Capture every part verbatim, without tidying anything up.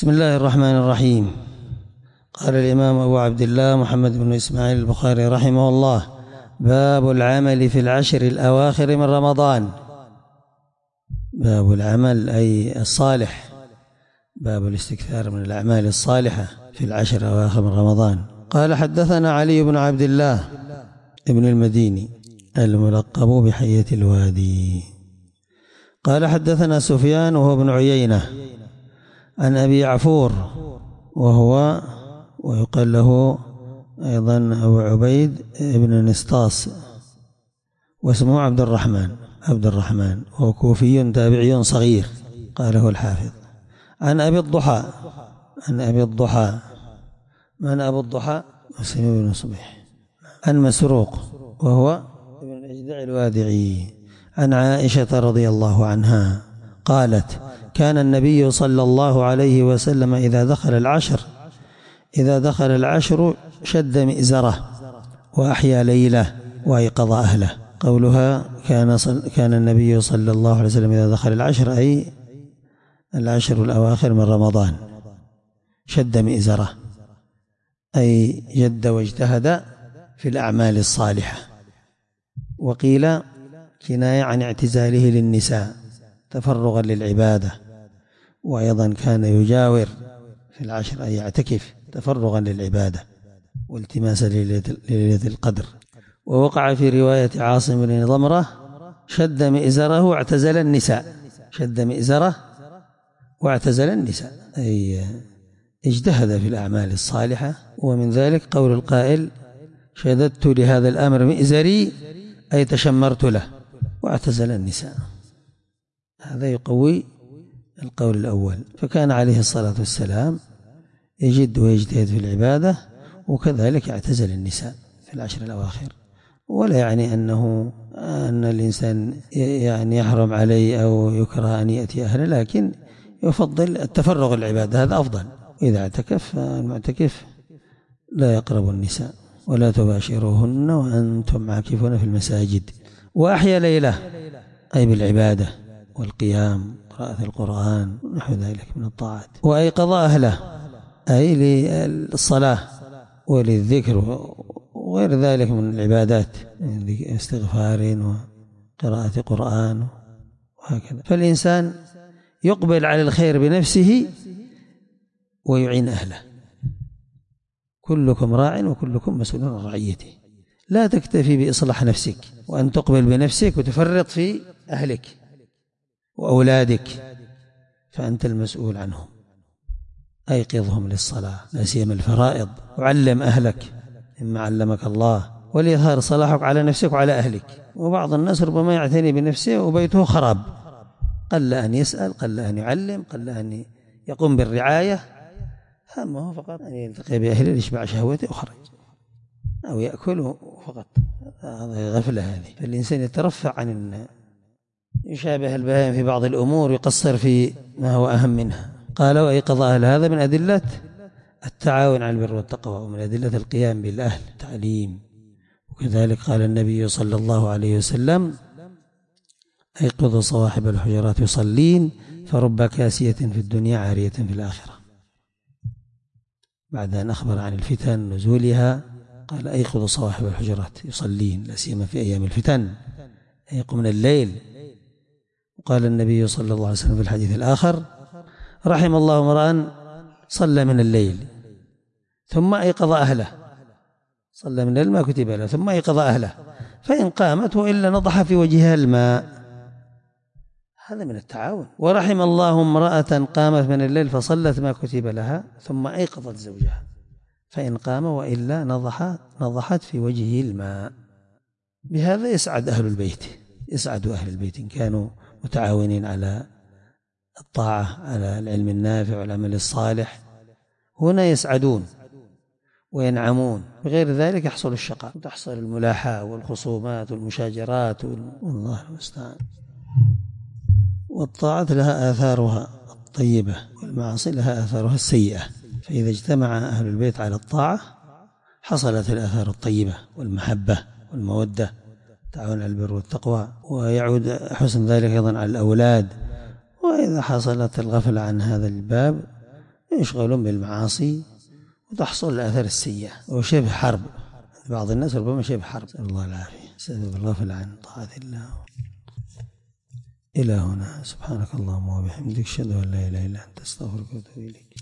بسم الله الرحمن الرحيم. قال الإمام أبو عبد الله محمد بن إسماعيل البخاري رحمه الله: باب العمل في العشر الأواخر من رمضان. باب العمل أي الصالح، باب الاستكثار من الأعمال الصالحة في العشر الأواخر من رمضان. قال: حدثنا علي بن عبد الله ابن المديني الملقب بحية الوادي قال: حدثنا سفيان وهو ابن عيينة عن أبي عفور وهو ويقال له أيضا أبو عبيد ابن نسطاس واسمه عبد الرحمن عبد الرحمن وهو كوفي تابعي صغير قاله الحافظ. عن أبي الضحى عن أبي الضحى من أبو الضحى؟ مسلم بن صبيح. عن مسروق وهو ابن الأجدع الوادعي عن عائشة رضي الله عنها قالت: كان النبي صلى الله عليه وسلم إذا دخل العشر إذا دخل العشر شد مئزره وأحيا ليله وأيقظ أهله. قولها كان كان النبي صلى الله عليه وسلم إذا دخل العشر أي العشر الأواخر من رمضان شد مئزره أي جد واجتهد في الأعمال الصالحة. وقيل كناية عن اعتزاله للنساء تفرغا للعبادة، وأيضا كان يجاور في العشر أي يعتكف تفرغا للعبادة والتماسا لليلة القدر. ووقع في رواية عاصم بن ضمرة: شد مئزره واعتزل النساء شد مئزره واعتزل النساء أي اجتهد في الأعمال الصالحة. ومن ذلك قول القائل: شددت لهذا الأمر مئزري أي تشمرت له واعتزل النساء. هذا يقوي القول الأول. فكان عليه الصلاة والسلام يجد ويجتهد في العبادة وكذلك يعتزل النساء في العشر الأواخر. ولا يعني أنه أن الإنسان يعني يحرم عليه أو يكره أن يأتي أهله، لكن يفضل التفرغ العبادة، هذا أفضل. إذا اعتكف المعتكف لا يقرب النساء ولا تباشروهن وأنتم عاكفون في المساجد. وأحيا ليله أي بالعبادة والقيام قراءة القرآن ونحو ذلك من الطاعات. وأيقظ أهله أي للصلاة وللذكر وغير ذلك من العبادات، استغفار وقراءة قرآن وهكذا. فالإنسان يقبل على الخير بنفسه ويعين أهله. كلكم راع وكلكم مسؤول عن رعيته. لا تكتفي بإصلاح نفسك وأن تقبل بنفسك وتفرط في أهلك وأولادك، فأنت المسؤول عنهم. أيقظهم للصلاة لا سيما الفرائض، وعلم أهلك مما علمك الله، وليظهر صلاحك على نفسك وعلى أهلك. وبعض الناس ربما يعتني بنفسه وبيته خراب، قل أن يسأل، قل أن يعلم، قل أن يقوم بالرعاية، همه فقط أن يلتقي بأهله ليشبع شهوته وخرج أو يأكله فقط. هذه غفلة هذه. فالإنسان يترفع عن يشابه البهائم في بعض الأمور، يقصر في ما هو أهم منها. قال: وأيقظ أهل. هذا من أدلة التعاون على البر والتقوى ومن أدلة القيام بالأهل تعليم. وكذلك قال النبي صلى الله عليه وسلم: أيقظوا صواحب الحجرات يصلين فرب كاسية في الدنيا عارية في الآخرة. بعد أن أخبر عن الفتن نزولها قال: أيقظوا صواحب الحجرات يصلين، لا سيما في أيام الفتن يقومن الليل. وقال النبي صلى الله عليه وسلم في الحديث الآخر: رحم الله امرأ صلى من الليل ثم أيقظ أهله. صلى من الليل ما كتب له ثم أيقظ أهله، فإن قامت وإلا نضح في وجهها الماء. هذا من التعاون. ورحم الله امرأة قامت من الليل فصلت ما كتب لها ثم أيقظت زوجها، فإن قام وإلا نضح نضحت في وجهه الماء. بهذا يسعد أهل البيت، يسعد أهل البيت إن كانوا متعاونين على الطاعة على العلم النافع والعمل الصالح. هنا يسعدون وينعمون، بغير ذلك يحصل الشقاء وتحصل الملاحة والخصومات والمشاجرات، والله المستعان. والطاعة لها آثارها الطيبة والمعاصي لها آثارها السيئة، فإذا اجتمع أهل البيت على الطاعة حصلت الآثار الطيبة والمحبة والمودة، تعاون على البر والتقوى. ويعود حسن ذلك أيضا على الأولاد. وإذا حصلت الغفلة عن هذا الباب يشغلون بالمعاصي وتحصل الآثار السيئة وشبه حرب. بعض الناس ربما شبه حرب، نسأل الله العافية، سبب الغفل عن طاعة الله. إلى هنا، سبحانك اللهم وبحمدك، أشهد أن لا إله إلا أنت، أستغفرك وأتوب إليك.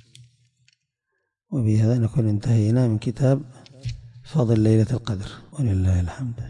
وبهذا نكون انتهينا من كتاب فضل ليلة القدر، ولله الحمد.